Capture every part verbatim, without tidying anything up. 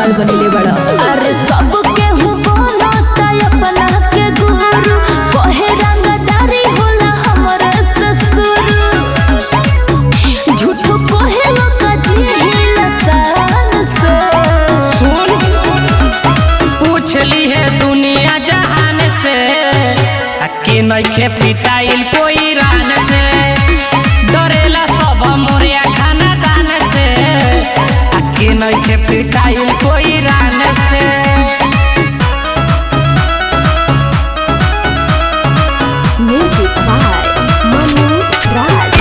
माल बनले बड़ा। अरे सबके हूँ बनता अपना के गुरु, कहे रंगदारी होला हमरे ससुर। झूठो कहे लोग जिहिला शान से। सुन पूछ ली है दुनिया जहान से, के नइखे पिटाइल कोई रान से। डरेला सब मोरिया खाना दान से, के नइखे पिटाइल कोई रान से। Music by Manu Raj.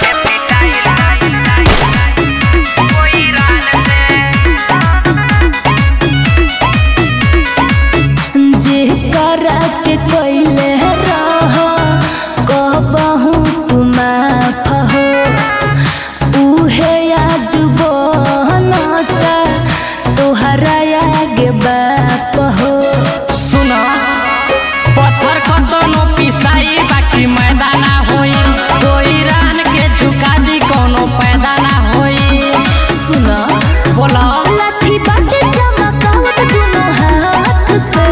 जे करा के कोइले रह कहबहू तू माफ हो, उहे आज बनता तोहरा आगे बाप हो। सुना पत्थर कतनो पिसाई बाकी मैदान होई, कोई रान के झुका दी कोनो पैदा ना होई। सुना बोला लाठी बाटे चमकावत दुनो हाथ से।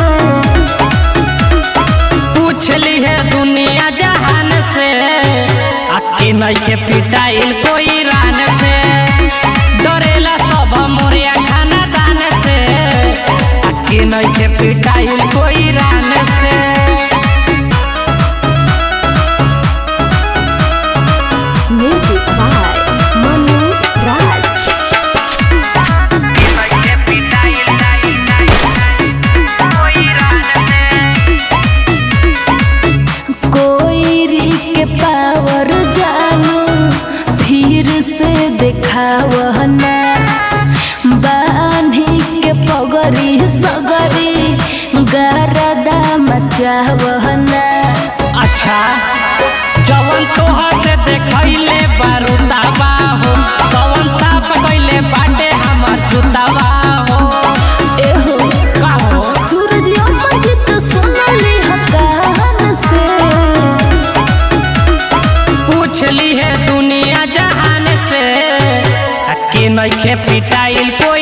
पूछ ली है दुनिया जहान से, आके नइखे पिटाइल कोई रान से। डरेला सब मोरिया खाना दान से, आके नइखे पिटाइल कोई रान से। Music by Manu Raj. कोयरी के पावर जानू फिर से देखावना, बान्ही के पगरी सगरी गरदा मचावना। अच्छा जवन तोहा से देखैले बारूदाबा हो, कवन साफ कइले बाटे हमर जुताबा हो। एहो का हो सूरज अमृत सुनली हकान से। पूछ ली है दुनिया जहान से, के नइखे पिटाइल कोई